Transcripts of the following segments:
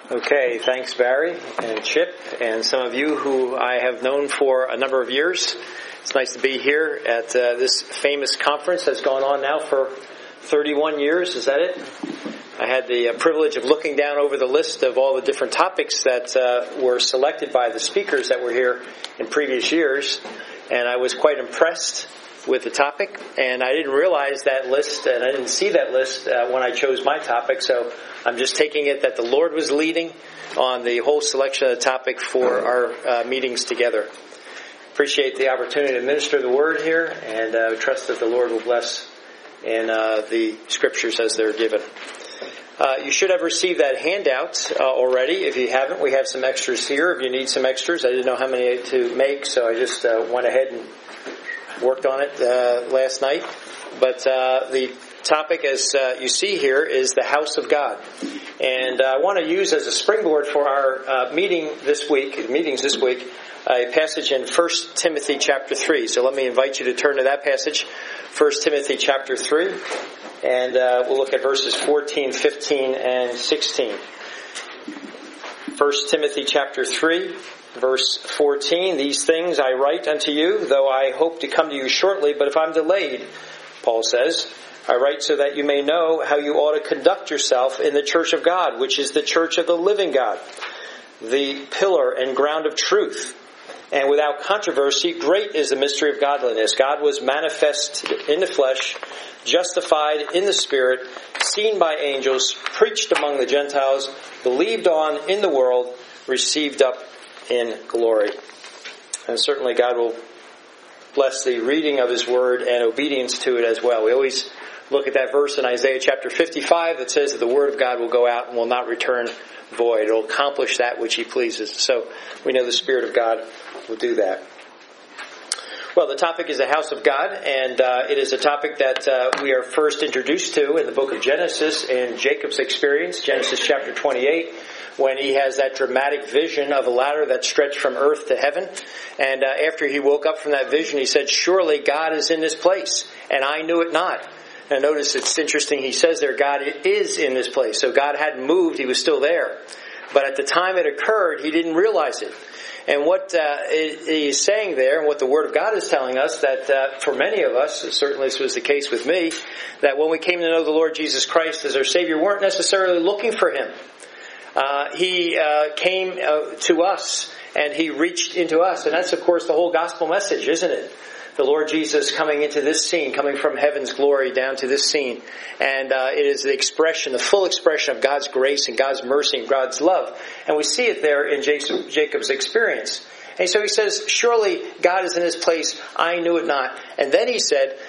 Okay, thanks Barry and Chip and some of you who I have known for a number of years. It's nice to be here at this famous conference that's gone on now for 31 years. Is that it? I had the privilege of looking down over the list of all the different topics that were selected by the speakers that were here in previous years, and I was quite impressed with the topic, and I didn't realize that list, and I didn't see that list when I chose my topic, so I'm just taking it that the Lord was leading on the whole selection of the topic for our meetings together. Appreciate the opportunity to minister the Word here, and trust that the Lord will bless in the Scriptures as they're given. You should have received that handout already. If you haven't, we have some extras here. If you need some extras, I didn't know how many to make, so I just went ahead and worked on it last night. But the topic, as you see here, is the house of God. And I want to use as a springboard for our meetings this week, a passage in 1 Timothy chapter 3. So let me invite you to turn to that passage, 1 Timothy chapter 3. And we'll look at verses 14, 15, and 16. 1 Timothy chapter 3. Verse 14, these things I write unto you, though I hope to come to you shortly, but if I'm delayed, Paul says, I write so that you may know how you ought to conduct yourself in the church of God, which is the church of the living God, the pillar and ground of truth. And without controversy, great is the mystery of godliness. God was manifest in the flesh, justified in the spirit, seen by angels, preached among the Gentiles, believed on in the world, received up in glory. And certainly God will bless the reading of His Word and obedience to it as well. We always look at that verse in Isaiah chapter 55 that says that the Word of God will go out and will not return void. It will accomplish that which He pleases. So we know the Spirit of God will do that. Well, the topic is the house of God, and it is a topic that we are first introduced to in the book of Genesis in Jacob's experience, Genesis chapter 28, when he has that dramatic vision of a ladder that stretched from earth to heaven. And after he woke up from that vision, he said, surely God is in this place, and I knew it not. And notice it's interesting, he says there, God is in this place. So God hadn't moved, He was still there. But at the time it occurred, he didn't realize it. And what he is saying there, and what the Word of God is telling us, that for many of us, certainly this was the case with me, that when we came to know the Lord Jesus Christ as our Savior, we weren't necessarily looking for Him. He came to us, and He reached into us. And that's, of course, the whole gospel message, isn't it? The Lord Jesus coming into this scene, coming from heaven's glory down to this scene. And it is the expression, the full expression of God's grace and God's mercy and God's love. And we see it there in Jacob's experience. And so he says, surely God is in His place, I knew it not. And then he said,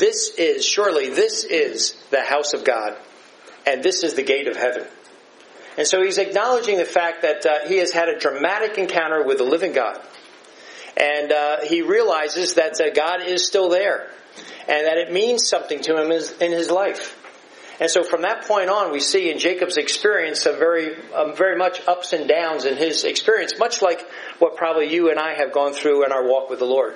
surely this is the house of God, and this is the gate of heaven. And so he's acknowledging the fact that he has had a dramatic encounter with the living God. And he realizes that God is still there, and that it means something to him in his life. And so from that point on, we see in Jacob's experience some very much ups and downs in his experience, much like what probably you and I have gone through in our walk with the Lord.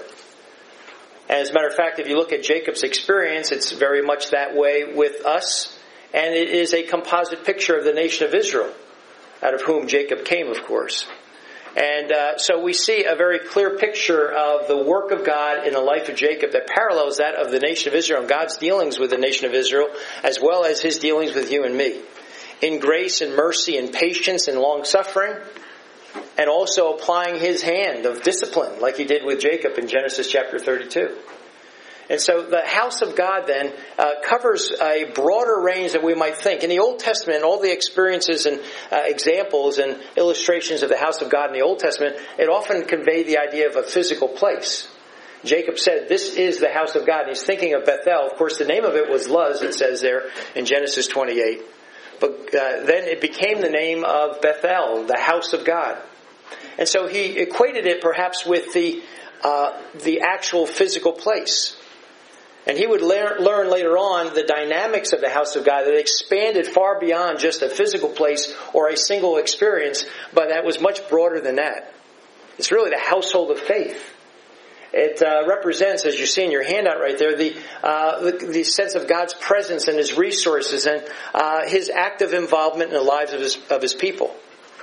And as a matter of fact, if you look at Jacob's experience, it's very much that way with us. And it is a composite picture of the nation of Israel, out of whom Jacob came, of course. And so we see a very clear picture of the work of God in the life of Jacob that parallels that of the nation of Israel and God's dealings with the nation of Israel, as well as His dealings with you and me. In grace and mercy and patience and long-suffering, and also applying His hand of discipline, like He did with Jacob in Genesis chapter 32. And so the house of God then covers a broader range than we might think. In the Old Testament, all the experiences and examples and illustrations of the house of God in the Old Testament, it often conveyed the idea of a physical place. Jacob said, this is the house of God. And he's thinking of Bethel. Of course, the name of it was Luz, it says there in Genesis 28. But then it became the name of Bethel, the house of God. And so he equated it perhaps with the actual physical place. And he would learn later on the dynamics of the house of God that expanded far beyond just a physical place or a single experience, but that was much broader than that. It's really the household of faith. It represents, as you see in your handout right there, the sense of God's presence and His resources and His active involvement in the lives of His people.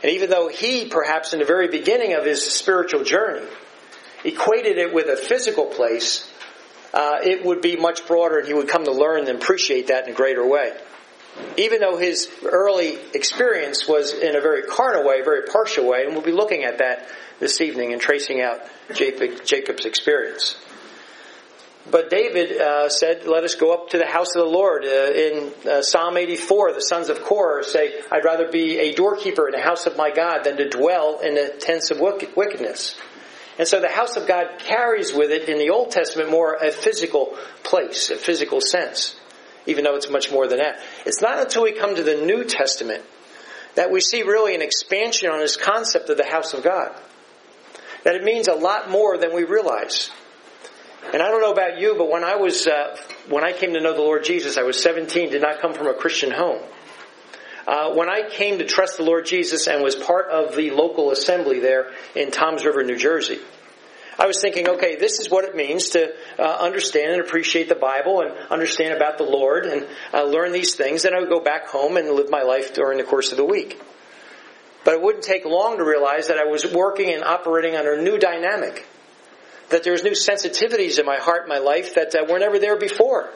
And even though he, perhaps in the very beginning of his spiritual journey, equated it with a physical place, it would be much broader, and he would come to learn and appreciate that in a greater way. Even though his early experience was in a very carnal way, a very partial way, and we'll be looking at that this evening and tracing out Jacob's experience. But David said, let us go up to the house of the Lord. In Psalm 84, the sons of Korah say, I'd rather be a doorkeeper in the house of my God than to dwell in the tents of wickedness. And so the house of God carries with it, in the Old Testament, more a physical place, a physical sense, even though it's much more than that. It's not until we come to the New Testament that we see really an expansion on this concept of the house of God. That it means a lot more than we realize. And I don't know about you, but when I came to know the Lord Jesus, I was 17, did not come from a Christian home. When I came to trust the Lord Jesus and was part of the local assembly there in Toms River, New Jersey, I was thinking, okay, this is what it means to understand and appreciate the Bible and understand about the Lord and learn these things. Then I would go back home and live my life during the course of the week. But it wouldn't take long to realize that I was working and operating under a new dynamic. That there's new sensitivities in my heart and my life that were never there before.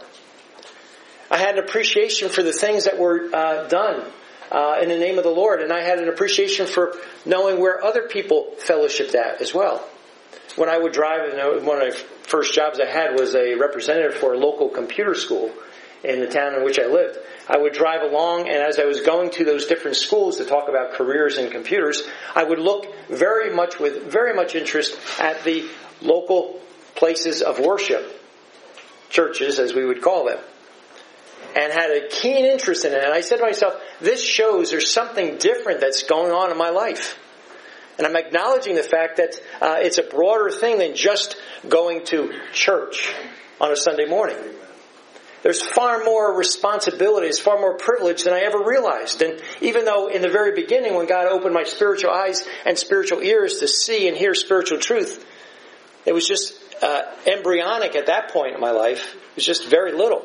I had an appreciation for the things that were done in the name of the Lord. And I had an appreciation for knowing where other people fellowshiped at as well. When I would drive, one of the first jobs I had was a representative for a local computer school in the town in which I lived. I would drive along, and as I was going to those different schools to talk about careers in computers, I would look with very much interest at the local places of worship, churches as we would call them, and had a keen interest in it. And I said to myself, this shows there's something different that's going on in my life. And I'm acknowledging the fact that it's a broader thing than just going to church on a Sunday morning. There's far more responsibility, there's far more privilege than I ever realized. And even though in the very beginning, when God opened my spiritual eyes and spiritual ears to see and hear spiritual truth, it was just embryonic at that point in my life. It was just very little.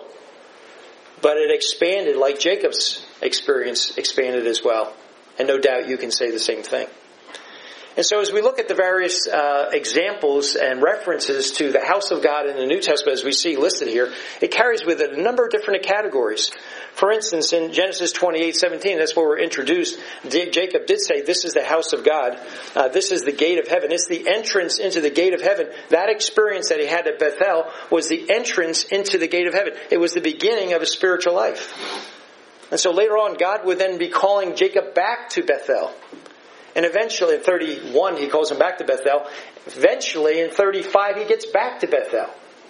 But it expanded like Jacob's experience expanded as well. And no doubt you can say the same thing. And so as we look at the various examples and references to the house of God in the New Testament, as we see listed here, it carries with it a number of different categories. For instance, in Genesis 28:17, that's where we're introduced. Jacob did say, this is the house of God. This is the gate of heaven. It's the entrance into the gate of heaven. That experience that he had at Bethel was the entrance into the gate of heaven. It was the beginning of his spiritual life. And so later on, God would then be calling Jacob back to Bethel. And eventually, in 31, he calls him back to Bethel. Eventually, in 35, he gets back to Bethel.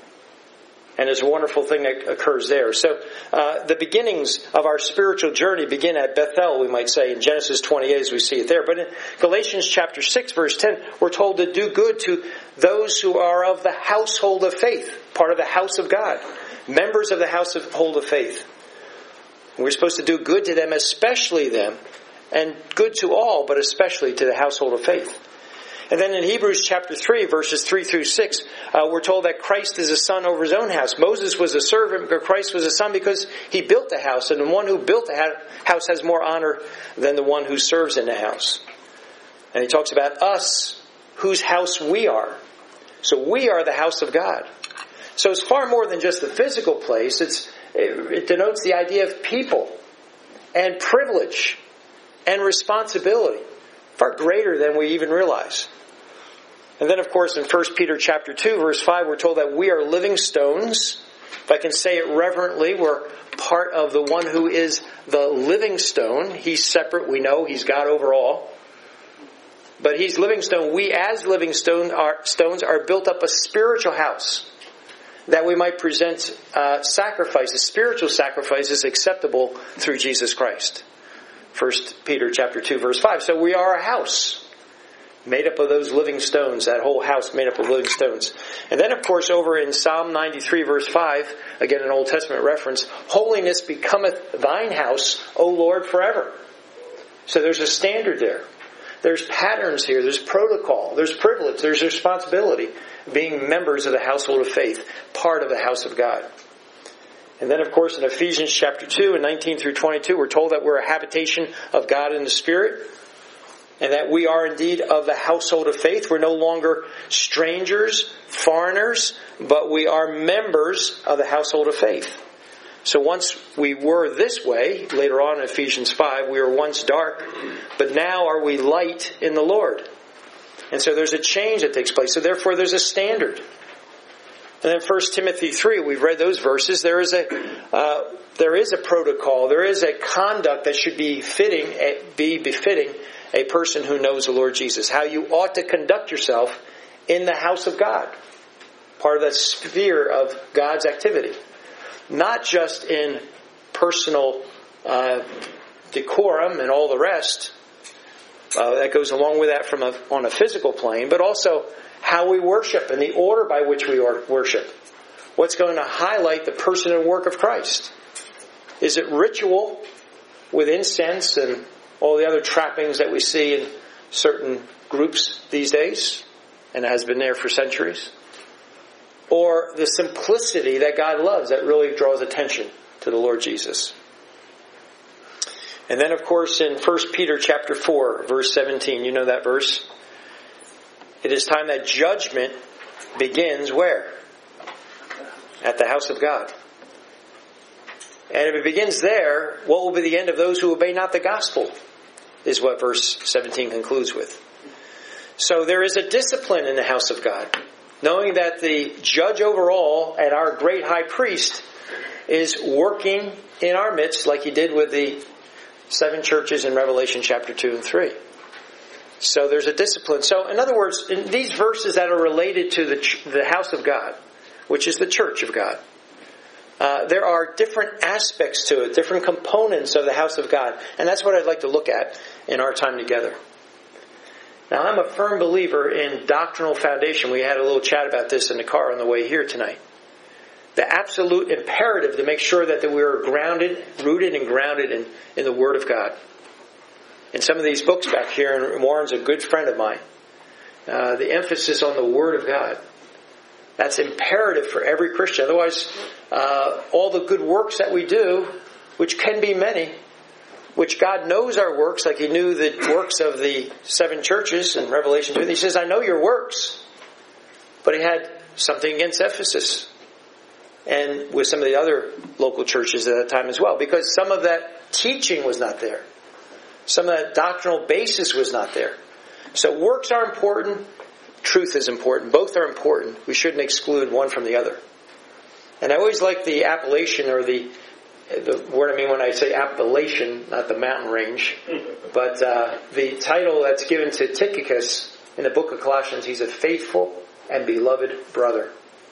And there's a wonderful thing that occurs there. So, the beginnings of our spiritual journey begin at Bethel, we might say, in Genesis 28, as we see it there. But in Galatians chapter 6, verse 10, we're told to do good to those who are of the household of faith, part of the house of God, members of the household of faith. And we're supposed to do good to them, especially them, and good to all, but especially to the household of faith. And then in Hebrews chapter 3, verses 3 through 6, we're told that Christ is a son over his own house. Moses was a servant, but Christ was a son because he built the house. And the one who built the house has more honor than the one who serves in the house. And he talks about us, whose house we are. So we are the house of God. So it's far more than just the physical place. It denotes the idea of people and privilege and responsibility, far greater than we even realize. And then, of course, in 1 Peter chapter 2, verse 5, we're told that we are living stones. If I can say it reverently, we're part of the one who is the living stone. He's separate, we know, he's God over all. But he's living stone. We as living stones are built up a spiritual house that we might present sacrifices, spiritual sacrifices acceptable through Jesus Christ. 1 Peter chapter 2, verse 5. So we are a house made up of those living stones, that whole house made up of living stones. And then, of course, over in Psalm 93, verse 5, again an Old Testament reference, holiness becometh thine house, O Lord, forever. So there's a standard there. There's patterns here. There's protocol. There's privilege. There's responsibility. Being members of the household of faith, part of the house of God. And then, of course, in Ephesians chapter 2 and 19 through 22, we're told that we're a habitation of God in the Spirit. and that we are indeed of the household of faith. We're no longer strangers, foreigners, but we are members of the household of faith. So once we were this way, later on in Ephesians 5, we were once dark, but now are we light in the Lord. And so there's a change that takes place. So therefore there's a standard. And then 1 Timothy 3, we've read those verses. There is a protocol. There is a conduct that should be befitting a person who knows the Lord Jesus. How you ought to conduct yourself in the house of God. Part of that sphere of God's activity. Not just in personal decorum and all the rest. That goes along with that on a physical plane, but also how we worship and the order by which we worship. What's going to highlight the person and work of Christ? Is it ritual with incense and all the other trappings that we see in certain groups these days, and has been there for centuries? Or the simplicity that God loves that really draws attention to the Lord Jesus? And then, of course, in 1 Peter chapter 4, verse 17, you know that verse. It is time that judgment begins where? At the house of God. And if it begins there, what will be the end of those who obey not the gospel? Is what verse 17 concludes with. So there is a discipline in the house of God. Knowing that the judge over all and our great high priest is working in our midst like he did with the 7 churches in Revelation chapter 2 and 3. So there's a discipline. So in other words, in these verses that are related to the house of God, which is the church of God, there are different aspects to it, different components of the house of God. And that's what I'd like to look at in our time together. Now, I'm a firm believer in doctrinal foundation. We had a little chat about this in the car on the way here tonight. The absolute imperative to make sure that we are rooted and grounded in the Word of God. In some of these books back here, and Warren's a good friend of mine, the emphasis on the Word of God. That's imperative for every Christian. Otherwise, all the good works that we do, which can be many, which God knows our works, like He knew the works of the 7 churches in Revelation 2. He says, I know your works. But He had something against Ephesus. And with some of the other local churches at that time as well. Because some of that teaching was not there. Some of that doctrinal basis was not there. So works are important. Truth is important. Both are important. We shouldn't exclude one from the other. And I always like the appellation, or the word I mean when I say appellation, not the mountain range, but the title that's given to Tychicus in the book of Colossians. He's a faithful and beloved brother.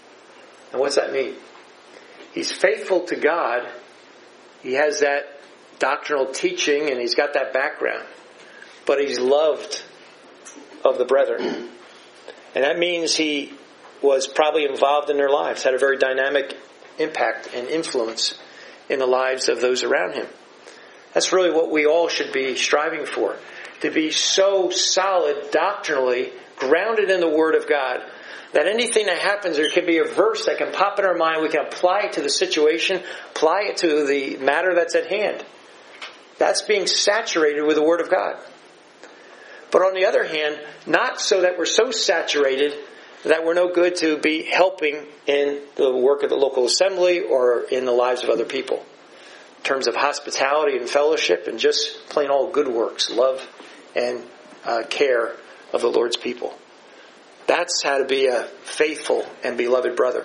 And what's that mean? He's faithful to God. He has that doctrinal teaching and he's got that background. But he's loved of the brethren. And that means he was probably involved in their lives, had a very dynamic impact and influence in the lives of those around him. That's really what we all should be striving for. To be so solid doctrinally, grounded in the Word of God, that anything that happens, there can be a verse that can pop in our mind. We can apply it to the situation, apply it to the matter that's at hand. That's being saturated with the Word of God. But on the other hand, not so that we're so saturated that we're no good to be helping in the work of the local assembly or in the lives of other people. In terms of hospitality and fellowship and just plain all good works, love and care of the Lord's people. That's how to be a faithful and beloved brother.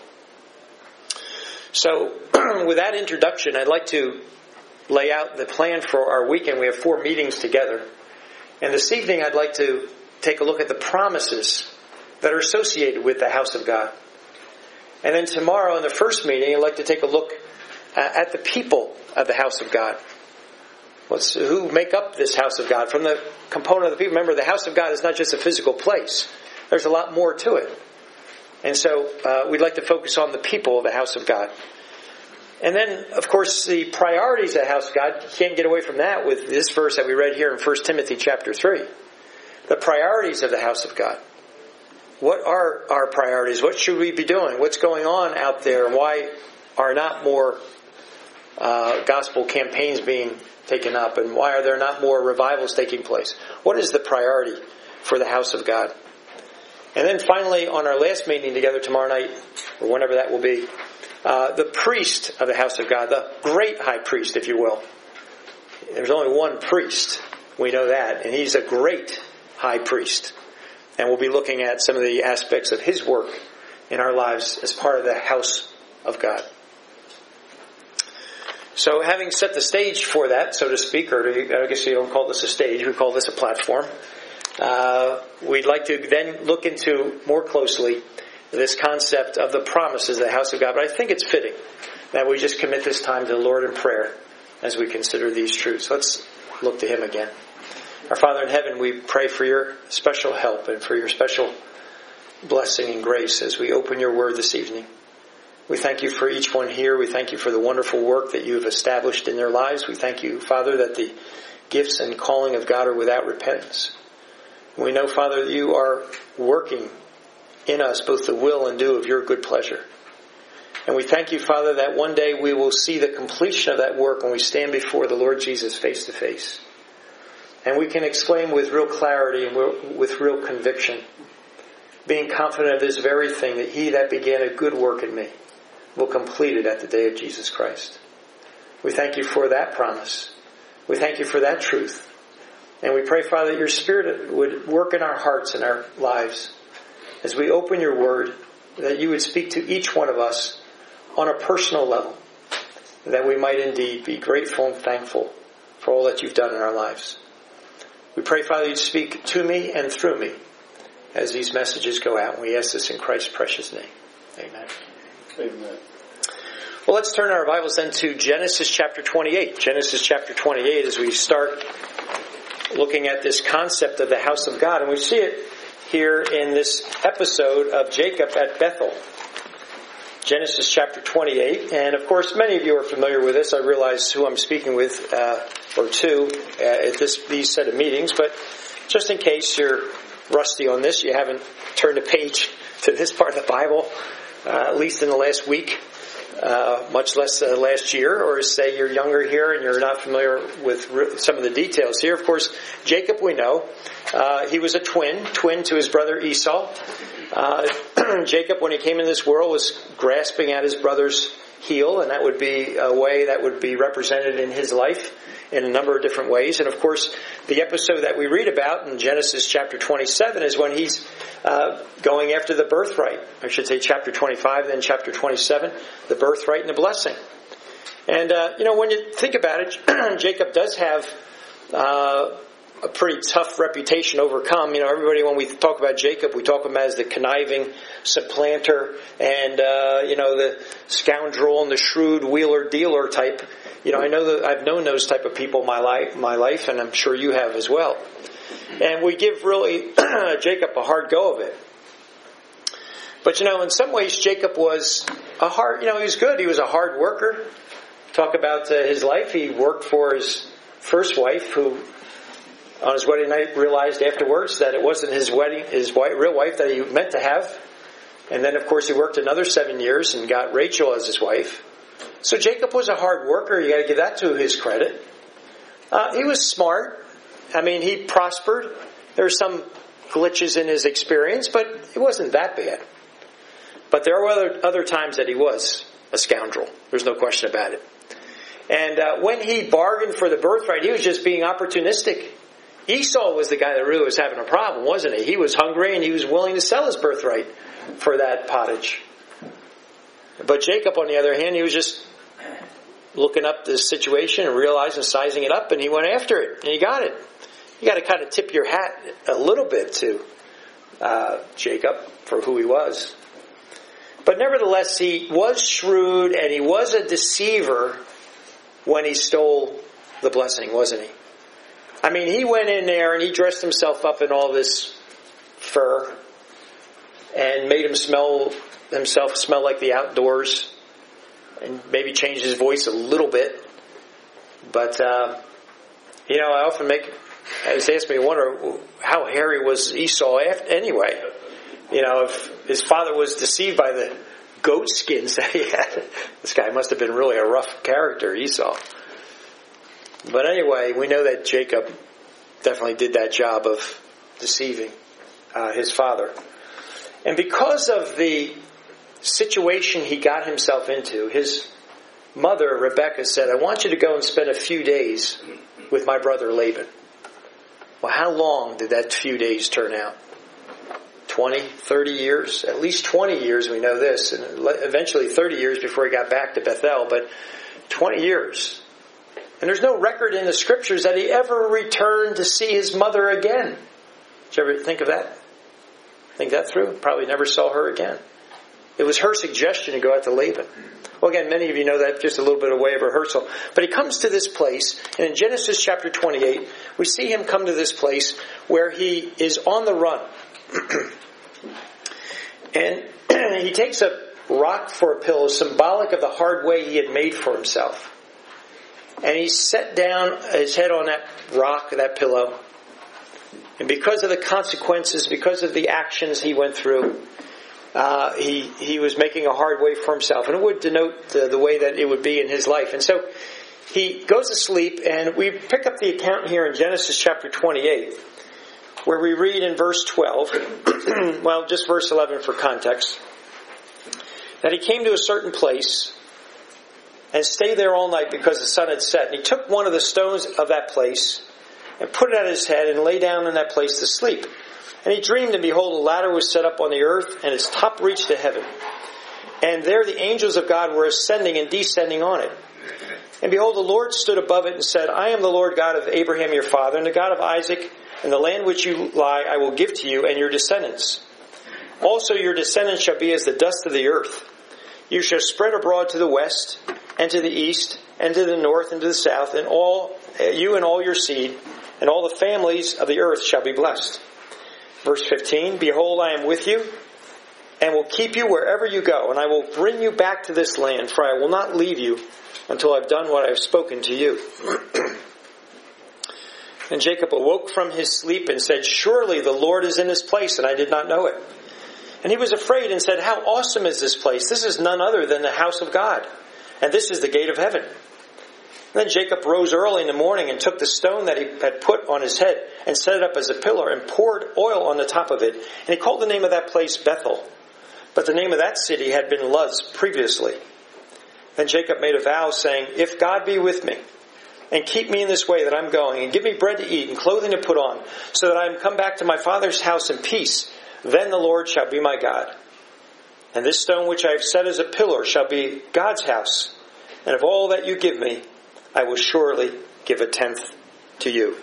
So, with that introduction, I'd like to lay out the plan for our weekend. We have 4 meetings together. And this evening, I'd like to take a look at the promises that are associated with the house of God. And then tomorrow, in the first meeting, I'd like to take a look at the people of the house of God. Who make up this house of God? From the component of the people. Remember, the house of God is not just a physical place. There's a lot more to it. And so we'd like to focus on the people of the house of God. And then, of course, the priorities of the house of God, you can't get away from that with this verse that we read here in 1 Timothy chapter 3. The priorities of the house of God. What are our priorities? What should we be doing? What's going on out there? Why are not more gospel campaigns being taken up? And why are there not more revivals taking place? What is the priority for the house of God? And then finally, on our last meeting together tomorrow night, or whenever that will be, the priest of the house of God, the great high priest, if you will. There's only one priest. We know that. And he's a great high priest. And we'll be looking at some of the aspects of his work in our lives as part of the house of God. So having set the stage for that, so to speak, or I guess you don't call this a stage, we call this a platform, we'd like to then look into more closely this concept of the promises of the house of God. But I think it's fitting that we just commit this time to the Lord in prayer as we consider these truths. Let's look to Him again. Our Father in heaven, we pray for your special help and for your special blessing and grace as we open your word this evening. We thank you for each one here. We thank you for the wonderful work that you have established in their lives. We thank you, Father, that the gifts and calling of God are without repentance. We know, Father, that you are working in us both the will and do of your good pleasure. And we thank you, Father, that one day we will see the completion of that work when we stand before the Lord Jesus face to face. And we can exclaim with real clarity and with real conviction, being confident of this very thing, that he that began a good work in me will complete it at the day of Jesus Christ. We thank you for that promise. We thank you for that truth. And we pray, Father, that your Spirit would work in our hearts and our lives as we open your word, that you would speak to each one of us on a personal level, that we might indeed be grateful and thankful for all that you've done in our lives. We pray, Father, you'd speak to me and through me as these messages go out. And we ask this in Christ's precious name. Amen. Amen. Well, let's turn our Bibles then to Genesis chapter 28. Genesis chapter 28 as we start looking at this concept of the house of God. And we see it here in this episode of Jacob at Bethel. Genesis chapter 28. And of course, many of you are familiar with this. I realize who I'm speaking with, or to, at these set of meetings. But just in case you're rusty on this, you haven't turned a page to this part of the Bible, at least in the last week, much less last year, or say you're younger here and you're not familiar with some of the details here. Of course, Jacob, we know, he was a twin to his brother Esau. Jacob, when he came in this world, was grasping at his brother's heel, and that would be a way that would be represented in his life in a number of different ways. And of course, the episode that we read about in Genesis chapter 27 is when he's going after the birthright. I should say chapter 25, then chapter 27, the birthright and the blessing. And, when you think about it, Jacob does have a pretty tough reputation to overcome. Everybody, when we talk about Jacob, we talk of him as the conniving supplanter and, the scoundrel and the shrewd wheeler-dealer type. I know that I've known those type of people in my life, and I'm sure you have as well. And we give really Jacob a hard go of it. But, in some ways, Jacob was he was good. He was a hard worker. Talk about his life. He worked for his first wife, who on his wedding night realized afterwards that it wasn't his real wife that he meant to have. And then, of course, he worked another 7 years and got Rachel as his wife. So Jacob was a hard worker. You got to give that to his credit. He was smart. He prospered. There were some glitches in his experience, but it wasn't that bad. But there were other times that he was a scoundrel. There's no question about it. And when he bargained for the birthright, he was just being opportunistic. Esau was the guy that really was having a problem, wasn't he? He was hungry and he was willing to sell his birthright for that pottage. But Jacob, on the other hand, he was just looking up this situation and realizing, sizing it up, and he went after it, and he got it. You got to kind of tip your hat a little bit to Jacob for who he was. But nevertheless, he was shrewd and he was a deceiver when he stole the blessing, wasn't he? He went in there and he dressed himself up in all this fur and made himself smell like the outdoors, and maybe changed his voice a little bit. But, I often it's asked me to wonder, how hairy was Esau anyway? If his father was deceived by the goat skins that he had. This guy must have been really a rough character, Esau. But anyway, we know that Jacob definitely did that job of deceiving his father. And because of the situation he got himself into, his mother, Rebekah, said, I want you to go and spend a few days with my brother Laban. Well, how long did that few days turn out? 20, 30 years? At least 20 years, we know this. And eventually 30 years before he got back to Bethel, but 20 years. And there's no record in the scriptures that he ever returned to see his mother again. Did you ever think of that? Think that through? Probably never saw her again. It was her suggestion to go out to Laban. Well, again, many of you know that, just a little bit of way of rehearsal. But he comes to this place, and in Genesis chapter 28, we see him come to this place where he is on the run. And he takes a rock for a pillow, symbolic of the hard way he had made for himself. And he set down his head on that rock, that pillow. And because of the consequences, because of the actions he went through, he was making a hard way for himself. And it would denote the way that it would be in his life. And so he goes to sleep, and we pick up the account here in Genesis chapter 28, where we read in verse 12, well, just verse 11 for context, that he came to a certain place and stayed there all night because the sun had set. And he took one of the stones of that place and put it at his head and lay down in that place to sleep. And he dreamed, and behold, a ladder was set up on the earth, and its top reached to heaven. And there the angels of God were ascending and descending on it. And behold, the Lord stood above it and said, I am the Lord God of Abraham your father, and the God of Isaac, and the land which you lie I will give to you and your descendants. Also your descendants shall be as the dust of the earth. You shall spread abroad to the west, and to the east, and to the north, and to the south, and all you and all your seed, and all the families of the earth shall be blessed. Verse 15, behold, I am with you, and will keep you wherever you go, and I will bring you back to this land, for I will not leave you until I've done what I have spoken to you. And Jacob awoke from his sleep and said, surely the Lord is in this place, and I did not know it. And he was afraid and said, how awesome is this place? This is none other than the house of God, and this is the gate of heaven. Then Jacob rose early in the morning and took the stone that he had put on his head and set it up as a pillar and poured oil on the top of it. And he called the name of that place Bethel. But the name of that city had been Luz previously. Then Jacob made a vow, saying, if God be with me, and keep me in this way that I'm going, and give me bread to eat and clothing to put on, so that I am come back to my father's house in peace, then the Lord shall be my God. And this stone which I have set as a pillar shall be God's house. And of all that you give me, I will surely give a tenth to you.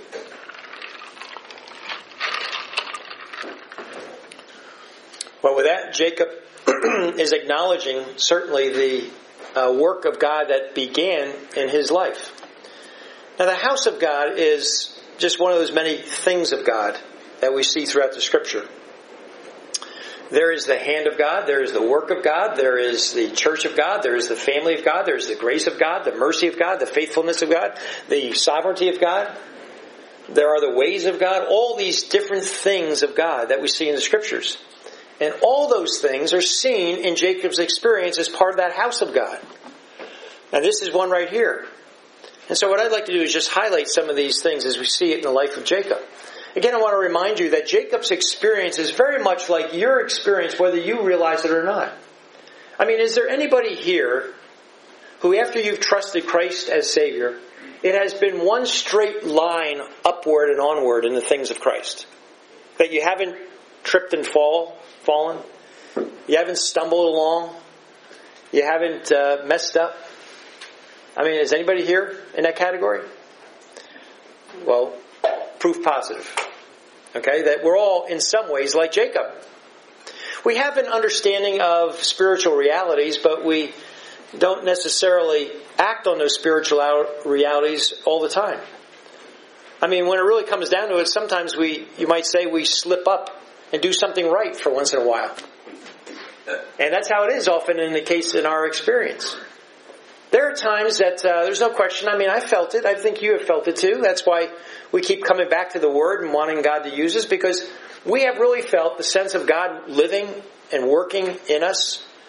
Well, with that, Jacob is acknowledging certainly the work of God that began in his life. Now, the house of God is just one of those many things of God that we see throughout the Scripture. There is the hand of God, there is the work of God, there is the church of God, there is the family of God, there is the grace of God, the mercy of God, the faithfulness of God, the sovereignty of God. There are the ways of God, all these different things of God that we see in the Scriptures. And all those things are seen in Jacob's experience as part of that house of God. And this is one right here. And so what I'd like to do is just highlight some of these things as we see it in the life of Jacob. Again, I want to remind you that Jacob's experience is very much like your experience, whether you realize it or not. I mean, is there anybody here who, after you've trusted Christ as Savior, it has been one straight line upward and onward in the things of Christ? That you haven't tripped and fallen? You haven't stumbled along? You haven't messed up? I mean, is anybody here in that category? Well, proof positive. Okay, that we're all in some ways like Jacob. We have an understanding of spiritual realities, but we don't necessarily act on those spiritual realities all the time. I mean, when it really comes down to it, sometimes you might say we slip up and do something right for once in a while. And that's how it is often in the case in our experience. There are times that there's no question. I mean, I felt it. I think you have felt it too. That's why we keep coming back to the Word and wanting God to use us, because we have really felt the sense of God living and working in us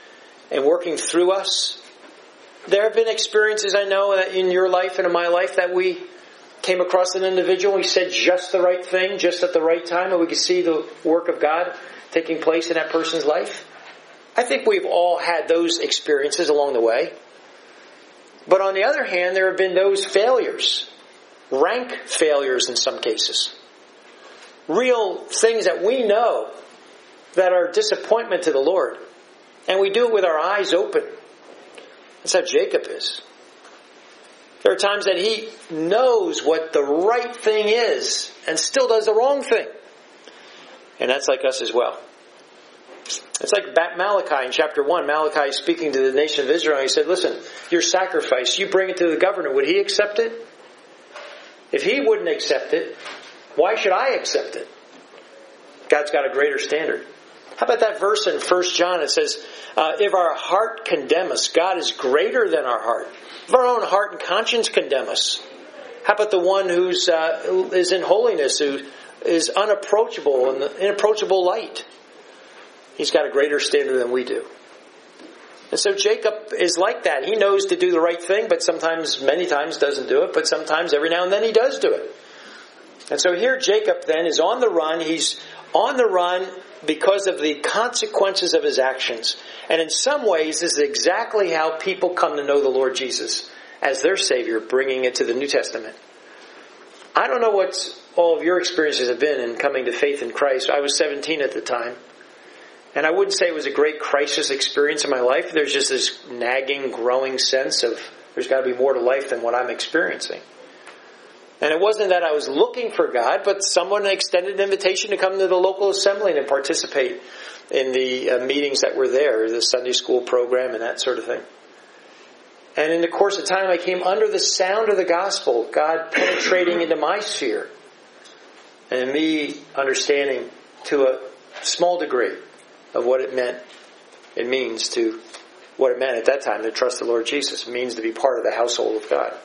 and working through us. There have been experiences, I know, that in your life and in my life that we came across an individual, we said just the right thing, just at the right time, and we could see the work of God taking place in that person's life. I think we've all had those experiences along the way. But on the other hand, there have been those failures, rank failures in some cases. Real things that we know that are disappointment to the Lord. And we do it with our eyes open. That's how Jacob is. There are times that he knows what the right thing is and still does the wrong thing. And that's like us as well. It's like Malachi in chapter 1. Malachi is speaking to the nation of Israel. He said, listen, your sacrifice, you bring it to the governor. Would he accept it? If he wouldn't accept it, why should I accept it? God's got a greater standard. How about that verse in 1 John? It says, if our heart condemn us, God is greater than our heart. If our own heart and conscience condemn us, how about the one who is in holiness, who is unapproachable in the inapproachable light? He's got a greater standard than we do. And so Jacob is like that. He knows to do the right thing, but sometimes, many times, doesn't do it. But sometimes, every now and then, he does do it. And so here Jacob then is on the run. He's on the run because of the consequences of his actions. And in some ways, this is exactly how people come to know the Lord Jesus as their Savior, bringing it to the New Testament. I don't know what all of your experiences have been in coming to faith in Christ. I was 17 at the time. And I wouldn't say it was a great crisis experience in my life. There's just this nagging, growing sense of there's got to be more to life than what I'm experiencing. And it wasn't that I was looking for God, but someone extended an invitation to come to the local assembly and participate in the meetings that were there, the Sunday school program and that sort of thing. And in the course of time, I came under the sound of the gospel, God penetrating into my sphere, and me understanding to a small degree of what it means to what it meant at that time to trust the Lord Jesus. It means to be part of the household of God.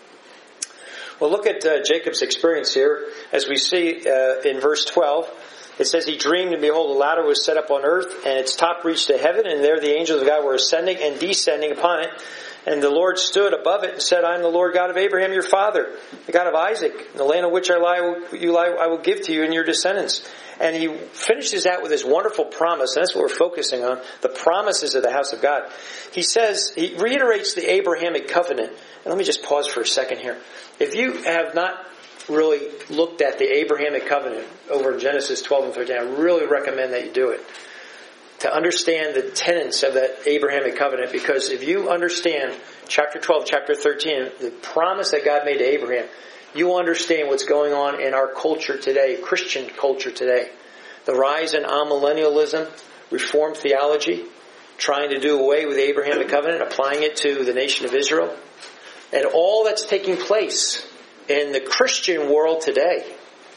Well, look at Jacob's experience here. As we see in verse 12, it says, he dreamed, and behold, a ladder was set up on earth, and its top reached to heaven, and there the angels of God were ascending and descending upon it. And the Lord stood above it and said, I am the Lord God of Abraham your father, the God of Isaac. In the land on which I will give to you and your descendants. And he finishes out with this wonderful promise, and that's what we're focusing on, the promises of the house of God. He says, he reiterates the Abrahamic covenant. And let me just pause for a second here. If you have not really looked at the Abrahamic covenant over in Genesis 12 and 13, I really recommend that you do it. To understand the tenets of that Abrahamic covenant, because if you understand chapter 12, chapter 13, the promise that God made to Abraham, you will understand what's going on in our culture today, Christian culture today. The rise in amillennialism, Reformed theology, trying to do away with the Abrahamic covenant, applying it to the nation of Israel. And all that's taking place in the Christian world today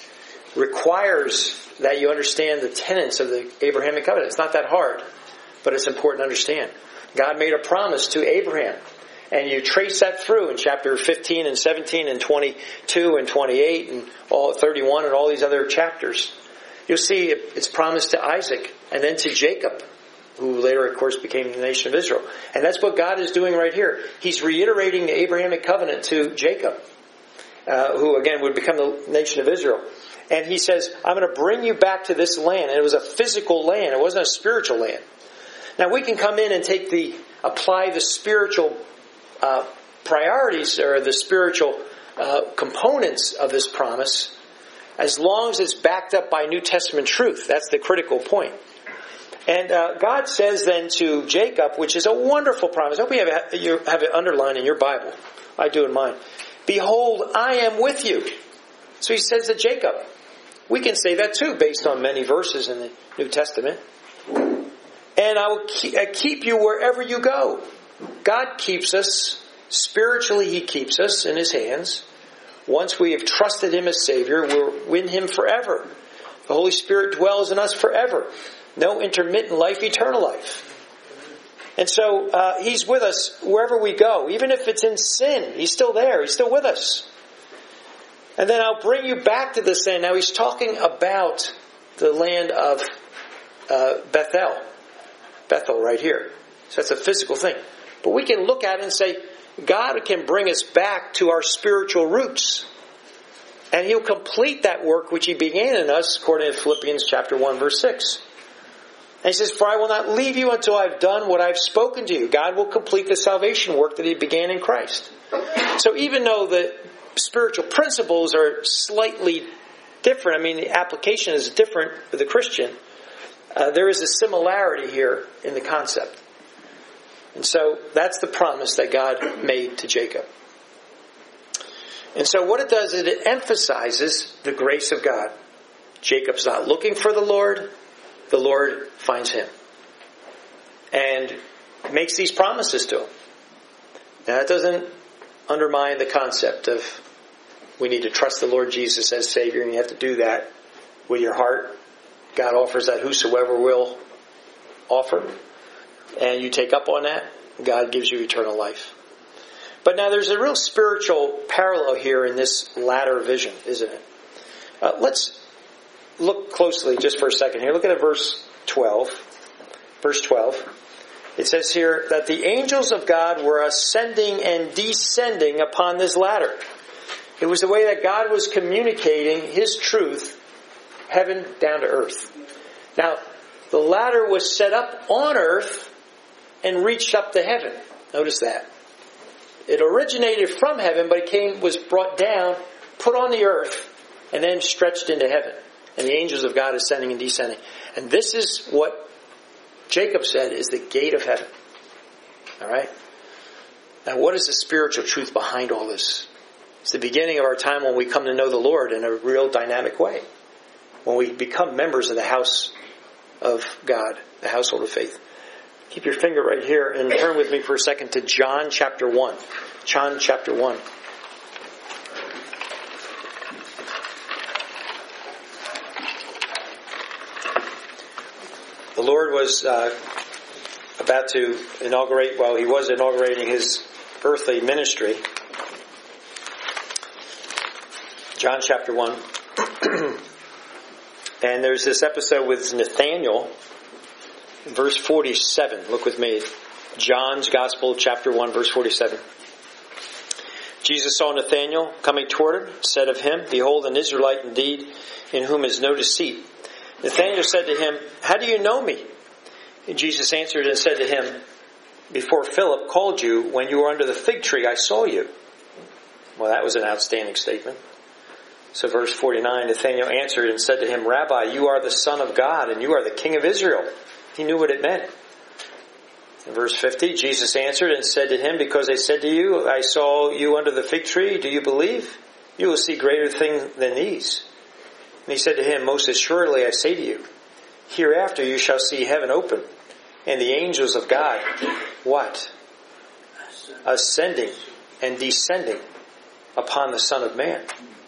requires that you understand the tenets of the Abrahamic covenant. It's not that hard, but it's important to understand. God made a promise to Abraham, and you trace that through in chapter 15 and 17 and 22 and 28 and all 31 and all these other chapters. You'll see it's promised to Isaac and then to Jacob, who later, of course, became the nation of Israel. And that's what God is doing right here. He's reiterating the Abrahamic covenant to Jacob, who again would become the nation of Israel. And he says, I'm going to bring you back to this land. And it was a physical land. It wasn't a spiritual land. Now we can come in and apply the spiritual priorities or the spiritual components of this promise as long as it's backed up by New Testament truth. That's the critical point. And God says then to Jacob, which is a wonderful promise. I hope you have it underlined in your Bible. I do in mine. Behold, I am with you. So he says to Jacob. We can say that too, based on many verses in the New Testament. And I will keep you wherever you go. God keeps us. Spiritually, He keeps us in His hands. Once we have trusted Him as Savior, we're in Him forever. The Holy Spirit dwells in us forever. No intermittent life, eternal life. And so He's with us wherever we go. Even if it's in sin, He's still there. He's still with us. And then I'll bring you back to this land. Now He's talking about the land of Bethel right here. So that's a physical thing. But we can look at it and say, God can bring us back to our spiritual roots. And He'll complete that work which He began in us, according to Philippians chapter 1, verse 6. And He says, for I will not leave you until I've done what I've spoken to you. God will complete the salvation work that He began in Christ. So even though the spiritual principles are slightly different, I mean the application is different for the Christian, there is a similarity here in the concept. And so that's the promise that God made to Jacob. And so what it does is it emphasizes the grace of God. Jacob's not looking for the Lord finds him. And makes these promises to him. Now that doesn't undermine the concept of we need to trust the Lord Jesus as Savior, and you have to do that with your heart. God offers that whosoever will offer. And you take up on that, God gives you eternal life. But now there's a real spiritual parallel here in this latter vision, isn't it? Let's look closely just for a second here. Look at verse 12. Verse 12. It says here that the angels of God were ascending and descending upon this ladder. It was the way that God was communicating His truth, heaven down to earth. Now, the ladder was set up on earth and reached up to heaven. Notice that. It originated from heaven, but it was brought down, put on the earth, and then stretched into heaven. And the angels of God ascending and descending. And this is what Jacob said is the gate of heaven. Alright? Now what is the spiritual truth behind all this? It's the beginning of our time when we come to know the Lord in a real dynamic way. When we become members of the house of God, the household of faith. Keep your finger right here and turn with me for a second to John chapter 1. John chapter 1. The Lord was about to inaugurate, He was inaugurating His earthly ministry. John chapter 1. And there's this episode with Nathanael, verse 47. Look with me. John's Gospel, chapter 1, verse 47. Jesus saw Nathanael coming toward him, said of him, behold, an Israelite indeed, in whom is no deceit. Nathanael said to him, how do you know me? And Jesus answered and said to him, before Philip called you, when you were under the fig tree, I saw you. Well, that was an outstanding statement. So verse 49, Nathanael answered and said to him, Rabbi, you are the Son of God, and you are the King of Israel. He knew what it meant. In verse 50, Jesus answered and said to him, because I said to you, I saw you under the fig tree, do you believe? You will see greater things than these. And he said to him, most assuredly I say to you, hereafter you shall see heaven open, and the angels of God, what? Ascending and descending upon the Son of Man.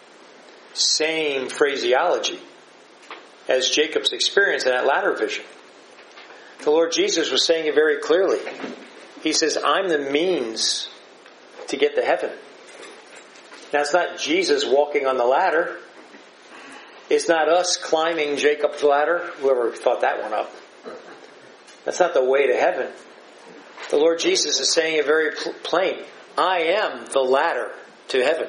Same phraseology as Jacob's experience in that latter vision. The Lord Jesus was saying it very clearly. He says, I'm the means to get to heaven. Now it's not Jesus walking on the ladder. It's not us climbing Jacob's ladder. Whoever thought that one up. That's not the way to heaven. The Lord Jesus is saying it very plain. I am the ladder to heaven.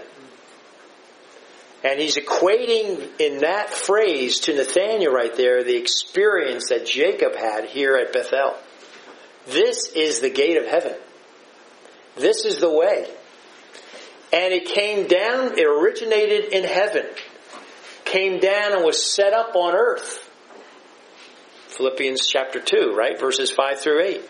And He's equating in that phrase to Nathanael right there the experience that Jacob had here at Bethel. This is the gate of heaven. This is the way. And it came down, it originated in heaven. Came down and was set up on earth. Philippians chapter 2, right? Verses 5 through 8.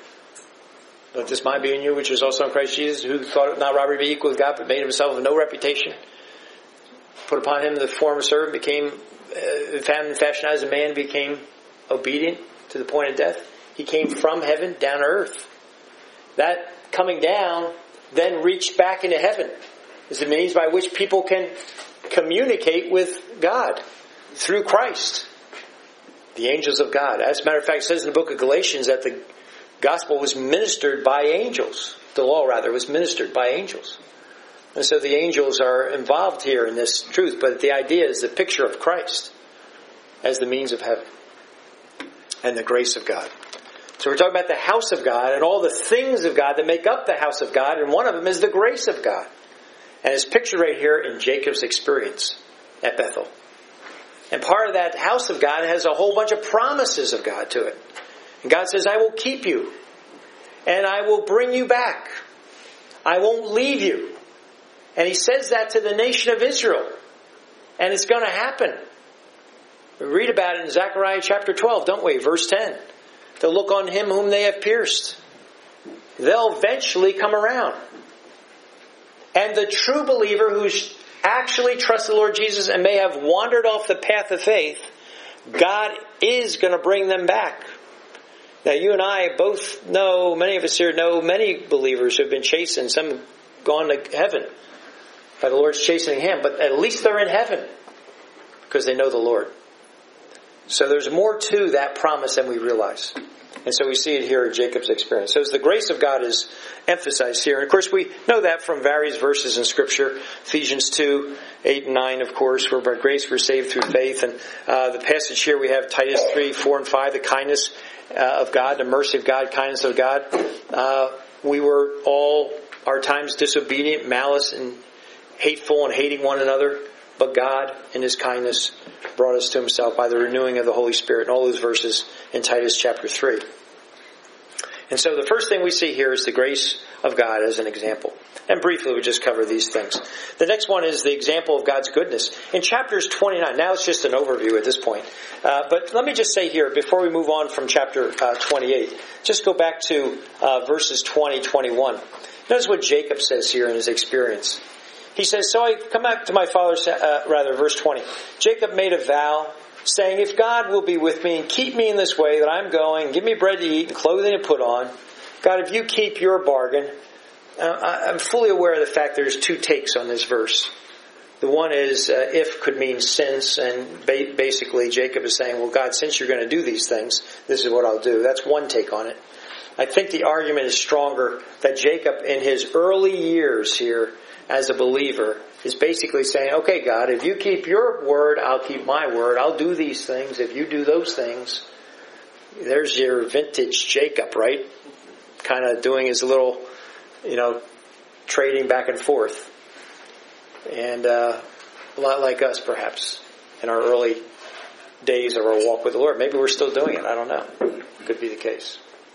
Let this mind be in you, which was also in Christ Jesus, who thought it not robbery to be equal with God, but made himself of no reputation. Put upon him the form of servant, became fashioned as a man, became obedient to the point of death. He came from heaven down to earth. That coming down then reached back into heaven. Is the means by which people can communicate with God through Christ. The angels of God. As a matter of fact, it says in the book of Galatians that the gospel was ministered by angels. The law, rather, was ministered by angels. And so the angels are involved here in this truth, but the idea is the picture of Christ as the means of heaven and the grace of God. So we're talking about the house of God and all the things of God that make up the house of God, and one of them is the grace of God. And it's pictured right here in Jacob's experience at Bethel. And part of that house of God has a whole bunch of promises of God to it. And God says, I will keep you. And I will bring you back. I won't leave you. And He says that to the nation of Israel. And it's going to happen. We read about it in Zechariah chapter 12, don't we? Verse 10. They'll look on Him whom they have pierced. They'll eventually come around. And the true believer who's actually trusts the Lord Jesus and may have wandered off the path of faith, God is going to bring them back. Now you and I both know, many of us here know many believers who have been chastened. Some have gone to heaven by the Lord's chastening hand, but at least they're in heaven because they know the Lord. So there's more to that promise than we realize. And so we see it here in Jacob's experience. So as the grace of God is emphasized here, and of course we know that from various verses in Scripture, Ephesians 2, 8 and 9, of course, where by grace we're saved through faith. And the passage here we have Titus 3, 4 and 5, the kindness of God, the mercy of God, kindness of God. We were all our times disobedient, malice and hateful and hating one another. But God, in His kindness, brought us to Himself by the renewing of the Holy Spirit. And all those verses in Titus chapter 3. And so the first thing we see here is the grace of God as an example. And briefly, we just cover these things. The next one is the example of God's goodness. In chapters 29, now it's just an overview at this point. But let me just say here, before we move on from chapter 28, just go back to verses 20, 21. Notice what Jacob says here in his experience. He says, so I come back to my father's, verse 20. Jacob made a vow, saying, if God will be with me and keep me in this way that I'm going, give me bread to eat and clothing to put on, God, if you keep your bargain. I'm fully aware of the fact there's two takes on this verse. The one is, if could mean since, and basically Jacob is saying, well, God, since you're going to do these things, this is what I'll do. That's one take on it. I think the argument is stronger that Jacob, in his early years here, as a believer, is basically saying, okay, God, if you keep your word, I'll keep my word. I'll do these things. If you do those things, there's your vintage Jacob, right? Kind of doing his little, trading back and forth. And a lot like us, perhaps, in our early days of our walk with the Lord. Maybe we're still doing it. I don't know. Could be the case.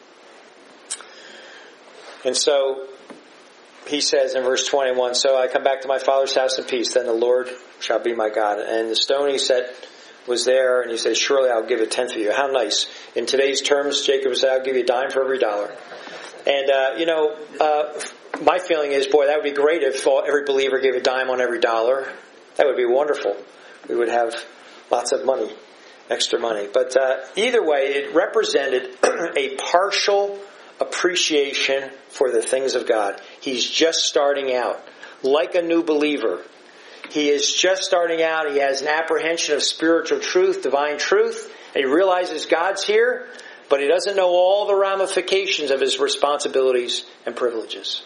And so he says in verse 21, so I come back to my father's house in peace, then the Lord shall be my God. And the stone he set was there, and he said, surely I'll give a tenth of you. How nice. In today's terms, Jacob said, I'll give you a dime for every dollar. And, my feeling is, boy, that would be great if every believer gave a dime on every dollar. That would be wonderful. We would have lots of money, extra money. But either way, it represented a partial appreciation for the things of God. He's just starting out. Like a new believer. He is just starting out. He has an apprehension of spiritual truth, divine truth. And he realizes God's here, but he doesn't know all the ramifications of his responsibilities and privileges.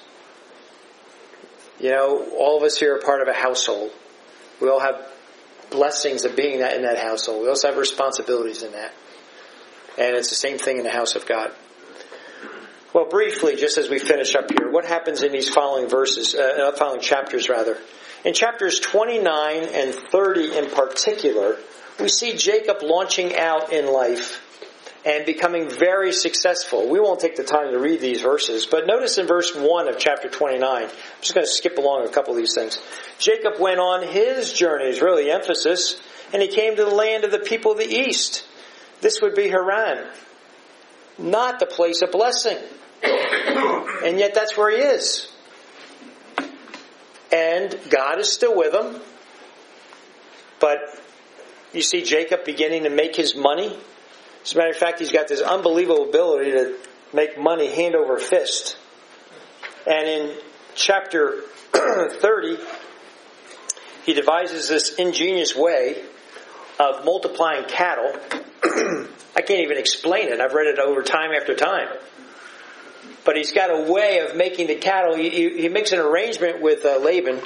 All of us here are part of a household. We all have blessings of being in that household. We also have responsibilities in that. And it's the same thing in the house of God. Well, briefly, just as we finish up here, what happens in these following chapters? In chapters 29 and 30 in particular, we see Jacob launching out in life and becoming very successful. We won't take the time to read these verses, but notice in verse 1 of chapter 29, I'm just going to skip along a couple of these things. Jacob went on his journeys, really the emphasis, and he came to the land of the people of the east. This would be Haran, not the place of blessing. And yet that's where he is. And God is still with him. But you see Jacob beginning to make his money. As a matter of fact, he's got this unbelievable ability to make money hand over fist. And in chapter 30, he devises this ingenious way of multiplying cattle. I can't even explain it. I've read it over time after time. But he's got a way of making the cattle. He makes an arrangement with Laban.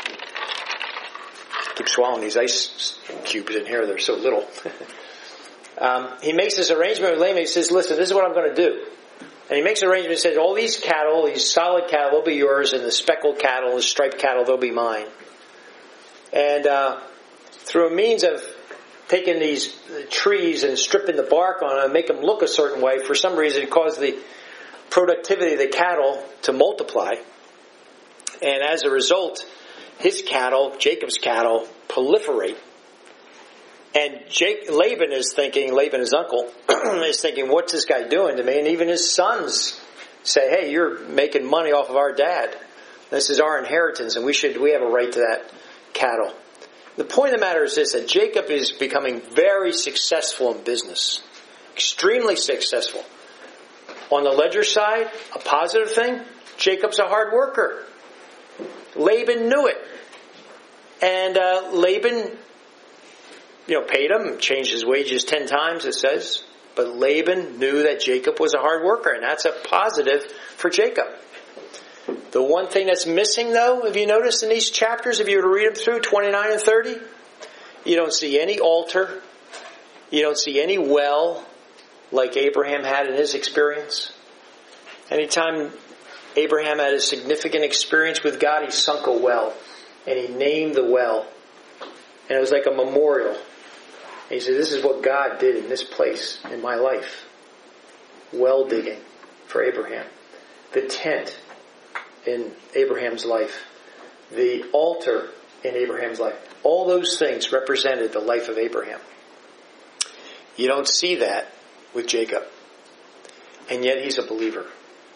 Keep swallowing these ice cubes in here. They're so little. he makes this arrangement with Laban. He says, listen, this is what I'm going to do. And he makes an arrangement and says, all these cattle, these solid cattle, will be yours, and the speckled cattle, the striped cattle, they'll be mine. And through a means of taking these trees and stripping the bark on them and make them look a certain way, for some reason it caused the productivity of the cattle to multiply. And as a result, his cattle, Jacob's cattle, proliferate. And Laban, his uncle, is thinking, what's this guy doing to me? And even his sons say, hey, you're making money off of our dad. This is our inheritance, and we have a right to that cattle. The point of the matter is this, that Jacob is becoming very successful in business. Extremely successful. On the ledger side, a positive thing, Jacob's a hard worker. Laban knew it. And Laban, paid him, changed his wages 10 times, it says. But Laban knew that Jacob was a hard worker, and that's a positive for Jacob. The one thing that's missing, though, have you noticed in these chapters, if you were to read them through, 29 and 30, you don't see any altar. You don't see any well like Abraham had in his experience. Anytime Abraham had a significant experience with God, he sunk a well. And he named the well. And it was like a memorial. And he said, this is what God did in this place in my life. Well digging for Abraham. The tent in Abraham's life. The altar in Abraham's life. All those things represented the life of Abraham. You don't see that with Jacob. And yet he's a believer.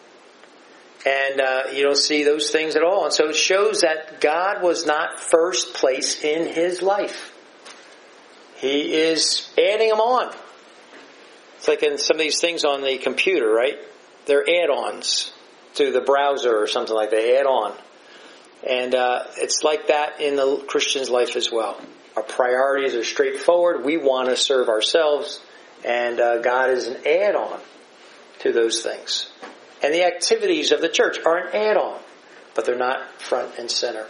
And you don't see those things at all. And so it shows that God was not first place in his life. He is adding them on. It's like in some of these things on the computer, right? They're add-ons to the browser or something like that. They add on. And it's like that in the Christian's life as well. Our priorities are straightforward. We want to serve ourselves. And God is an add-on to those things. And the activities of the church are an add-on, but they're not front and center.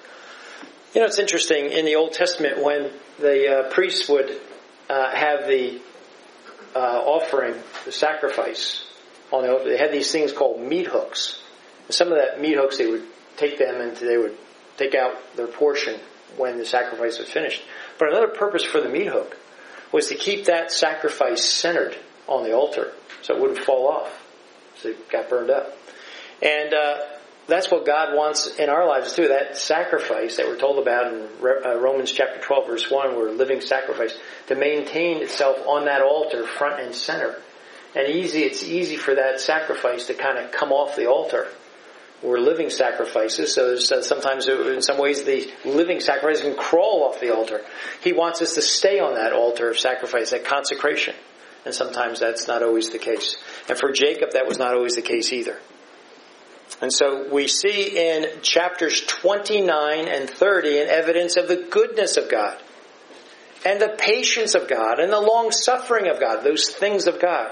It's interesting, in the Old Testament, when the priests would have the offering, the sacrifice on the altar, they had these things called meat hooks. And some of that meat hooks, they would take them and they would take out their portion when the sacrifice was finished. But another purpose for the meat hook was to keep that sacrifice centered on the altar so it wouldn't fall off. So it got burned up. And that's what God wants in our lives too. That sacrifice that we're told about in Romans chapter 12 verse 1, we're a living sacrifice, to maintain itself on that altar front and center. And it's easy for that sacrifice to kind of come off the altar. We're living sacrifices, so sometimes in some ways the living sacrifice can crawl off the altar. He wants us to stay on that altar of sacrifice, that consecration. And sometimes that's not always the case. And for Jacob, that was not always the case either. And so we see in chapters 29 and 30 an evidence of the goodness of God. And the patience of God. And the long suffering of God. Those things of God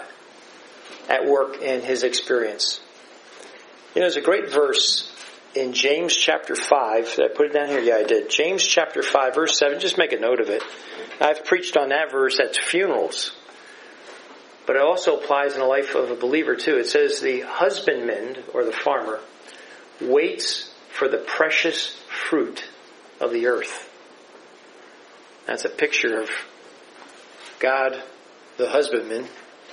at work in his experience. There's a great verse in James chapter 5. Did I put it down here? Yeah, I did. James chapter 5 verse 7. Just make a note of it. I've preached on that verse at funerals. But it also applies in the life of a believer too. It says the husbandman, or the farmer, waits for the precious fruit of the earth. That's a picture of God, the husbandman,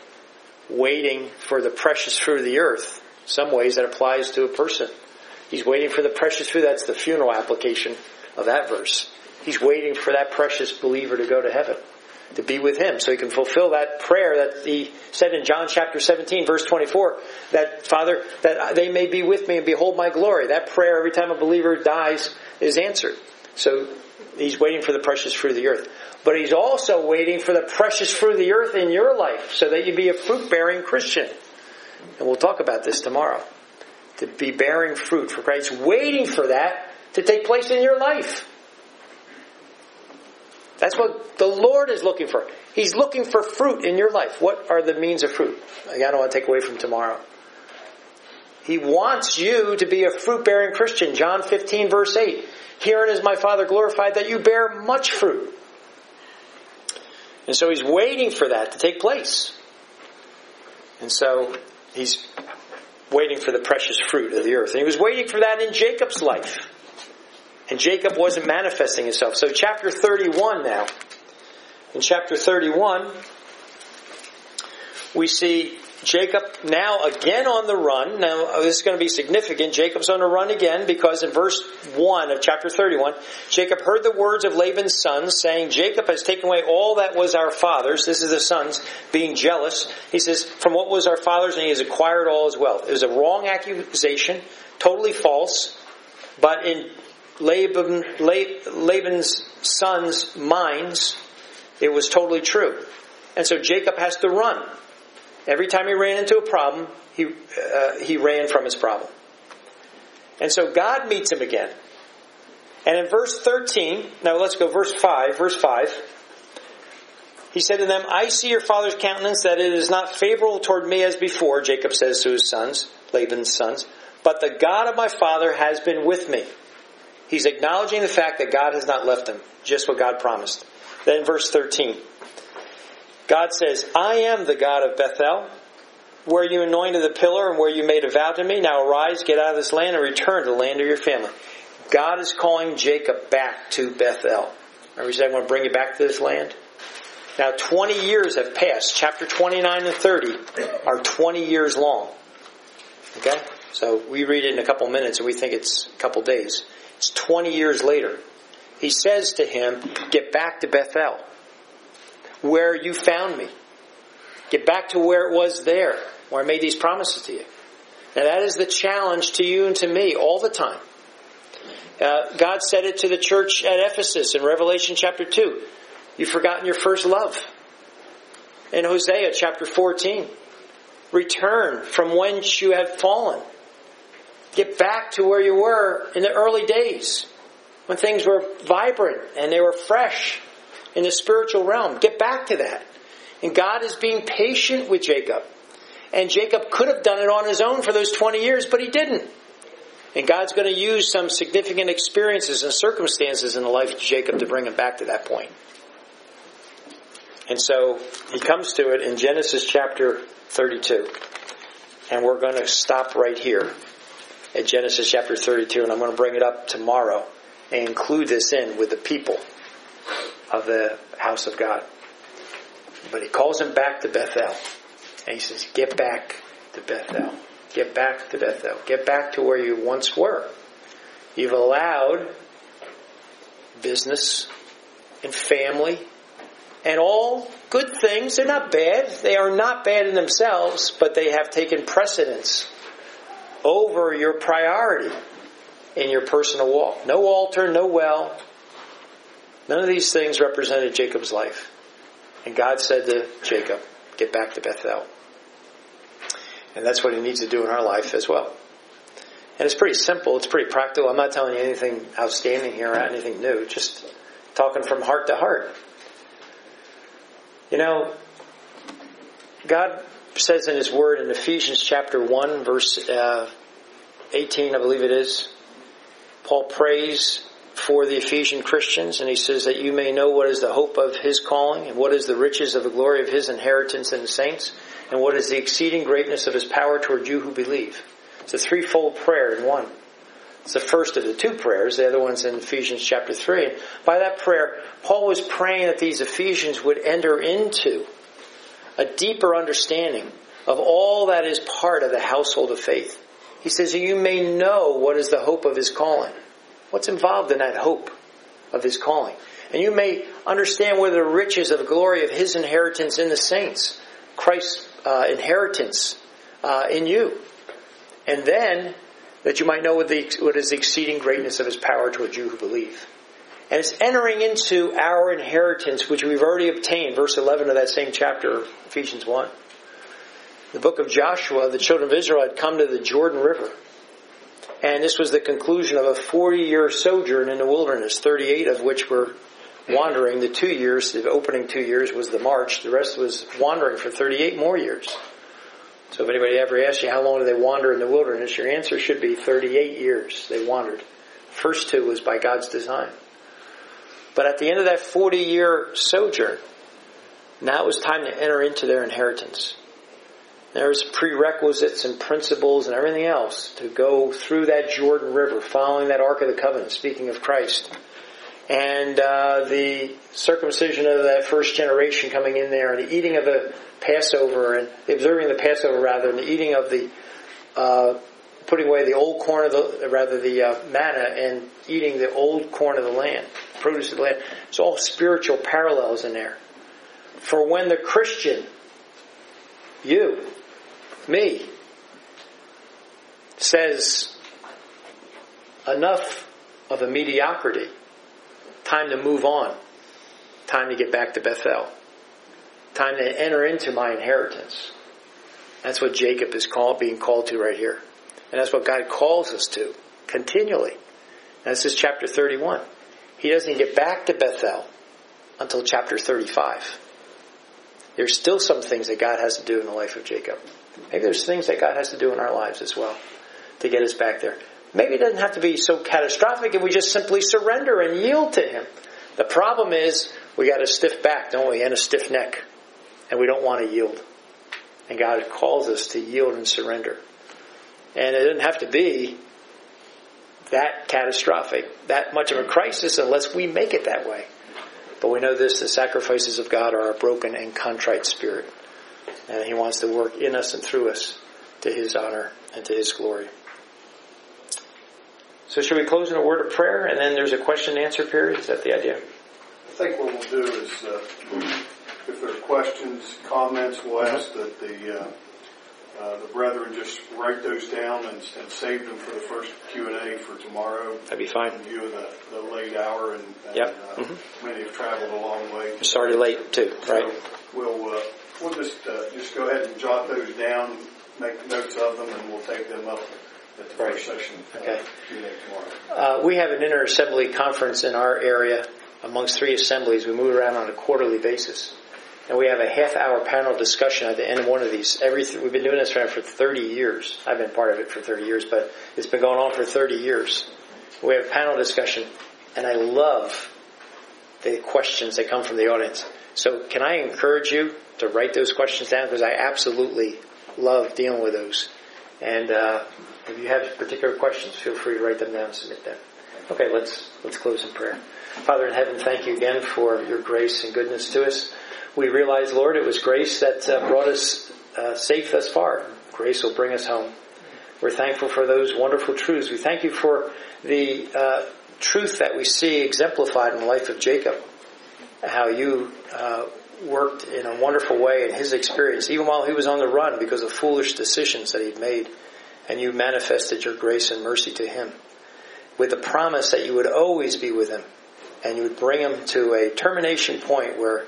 waiting for the precious fruit of the earth. In some ways that applies to a person. He's waiting for the precious fruit. That's the funeral application of that verse. He's waiting for that precious believer to go to heaven, to be with him, so he can fulfill that prayer that he said in John chapter 17, verse 24, that Father, that they may be with me and behold my glory. That prayer, every time a believer dies, is answered. So he's waiting for the precious fruit of the earth. But he's also waiting for the precious fruit of the earth in your life, so that you be a fruit-bearing Christian. And we'll talk about this tomorrow. To be bearing fruit for Christ. Waiting for that to take place in your life. That's what the Lord is looking for. He's looking for fruit in your life. What are the means of fruit? I don't want to take away from tomorrow. He wants you to be a fruit-bearing Christian. John 15 verse 8. Herein is my Father glorified, that you bear much fruit. And so he's waiting for that to take place. And so he's waiting for the precious fruit of the earth. And he was waiting for that in Jacob's life. And Jacob wasn't manifesting himself. So chapter 31 now. In chapter 31, we see Jacob now again on the run. Now, this is going to be significant. Jacob's on the run again because in verse 1 of chapter 31, Jacob heard the words of Laban's sons saying, Jacob has taken away all that was our father's. This is the sons being jealous. He says, from what was our father's, and he has acquired all his wealth. It was a wrong accusation, totally false, but in Laban's sons' minds, it was totally true. And so Jacob has to run. Every time he ran into a problem, he ran from his problem. And so God meets him again. And in verse 13, now let's go verse 5. Verse 5. He said to them, I see your father's countenance, that it is not favorable toward me as before, Jacob says to his sons, Laban's sons, but the God of my father has been with me. He's acknowledging the fact that God has not left him, just what God promised. Then in verse 13, God says, I am the God of Bethel, where you anointed the pillar and where you made a vow to me. Now arise, get out of this land and return to the land of your family. God is calling Jacob back to Bethel. Remember he said, I'm going to bring you back to this land? Now 20 years have passed. Chapter 29 and 30 are 20 years long. Okay? So we read it in a couple minutes and we think it's a couple days. It's 20 years later. He says to him, get back to Bethel, where you found me. Get back to where it was there, where I made these promises to you. Now that is the challenge to you and to me all the time. God said it to the church at Ephesus in Revelation chapter 2. You've forgotten your first love. In Hosea chapter 14. Return from whence you have fallen. Get back to where you were in the early days, when things were vibrant and they were fresh in the spiritual realm. Get back to that. And God is being patient with Jacob. And Jacob could have done it on his own for those 20 years, but he didn't. And God's going to use some significant experiences and circumstances in the life of Jacob to bring him back to that point. And so he comes to it in Genesis chapter 32. And we're going to stop right here at Genesis chapter 32. And I'm going to bring it up tomorrow and include this in with the people of the house of God. But he calls him back to Bethel. And he says, get back to Bethel. Get back to Bethel. Get back to where you once were. You've allowed business and family and all good things. They're not bad. They are not bad in themselves, but they have taken precedence over your priority in your personal walk. No altar, no well. None of these things represented Jacob's life. And God said to Jacob, get back to Bethel. And that's what he needs to do in our life as well. And it's pretty simple. It's pretty practical. I'm not telling you anything outstanding here or anything new. Just talking from heart to heart. You know, God says in His Word in Ephesians chapter 1, verse 18, I believe it is, Paul prays for the Ephesian Christians, and he says that you may know what is the hope of His calling, and what is the riches of the glory of His inheritance in the saints, and what is the exceeding greatness of His power toward you who believe. It's a threefold prayer in one. It's the first of the two prayers. The other one's in Ephesians chapter 3. And by that prayer, Paul was praying that these Ephesians would enter into a deeper understanding of all that is part of the household of faith. He says, you may know what is the hope of His calling. What's involved in that hope of His calling? And you may understand what are the riches of the glory of His inheritance in the saints. Christ's inheritance in you. And then, that you might know what is the exceeding greatness of His power toward you who believe. And it's entering into our inheritance, which we've already obtained. Verse 11 of that same chapter, Ephesians 1. The book of Joshua, the children of Israel had come to the Jordan River. And this was the conclusion of a 40-year sojourn in the wilderness, 38 of which were wandering. The 2 years, the opening 2 years was the march. The rest was wandering for 38 more years. So if anybody ever asks you how long did they wander in the wilderness, your answer should be 38 years they wandered. The first 2 was by God's design. But at the end of that 40-year sojourn, Now it was time to enter into their inheritance. There's prerequisites and principles and everything else to go through that Jordan River, following that Ark of the Covenant, speaking of Christ. And the circumcision of that first generation coming in there, and the eating of the Passover, and observing the Passover rather, and the eating of the, putting away the old corn of the manna, and eating the old corn of the land, produce of the land. It's all spiritual parallels in there. For when the Christian, you, me, says enough of a mediocrity, time to move on, time to get back to Bethel, time to enter into my inheritance. That's what Jacob is being called to right here. And that's what God calls us to continually. And this is chapter 31. He doesn't get back to Bethel until chapter 35. There's still some things that God has to do in the life of Jacob. Maybe there's things that God has to do in our lives as well to get us back there. Maybe it doesn't have to be so catastrophic if we just simply surrender and yield to Him. The problem is we got a stiff back, don't we, and a stiff neck. And we don't want to yield. And God calls us to yield and surrender. And it doesn't have to be that catastrophic, that much of a crisis, unless we make it that way. But we know this, the sacrifices of God are a broken and contrite spirit. And He wants to work in us and through us to His honor and to His glory. So should we close in a word of prayer, and then there's a question and answer period? Is that the idea? I think what we'll do is, if there are questions, comments, we'll ask that the brethren just write those down and save them for the first Q&A for tomorrow. That'd be fine. In view of the late hour, and yep. Many have traveled a long way. Started late too, right? So we'll just go ahead and jot those down, make notes of them, and we'll take them up at the first session. Okay. Q&A tomorrow. We have an inter-assembly conference in our area amongst 3 assemblies. We move around on a quarterly basis. And we have a half-hour panel discussion at the end of one of these. We've been doing this for 30 years. I've been part of it for 30 years, but it's been going on for 30 years. We have a panel discussion, and I love the questions that come from the audience. So can I encourage you to write those questions down? Because I absolutely love dealing with those. And if you have particular questions, feel free to write them down and submit them. Okay, let's close in prayer. Father in heaven, thank you again for your grace and goodness to us. We realize, Lord, it was grace that brought us safe thus far. Grace will bring us home. We're thankful for those wonderful truths. We thank you for the truth that we see exemplified in the life of Jacob. How you worked in a wonderful way in his experience, even while he was on the run because of foolish decisions that he'd made. And you manifested your grace and mercy to him with the promise that you would always be with him. And you would bring him to a termination point where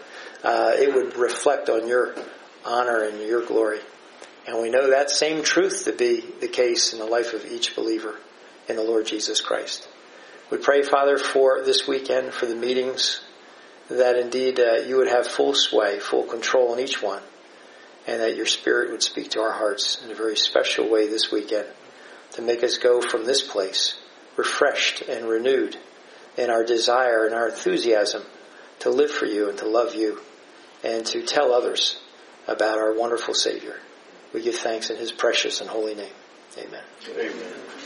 it would reflect on your honor and your glory. And we know that same truth to be the case in the life of each believer in the Lord Jesus Christ. We pray, Father, for this weekend, for the meetings, that indeed you would have full sway, full control in each one, and that your Spirit would speak to our hearts in a very special way this weekend to make us go from this place refreshed and renewed in our desire and our enthusiasm to live for you and to love you and to tell others about our wonderful Savior. We give thanks in his precious and holy name. Amen. Amen.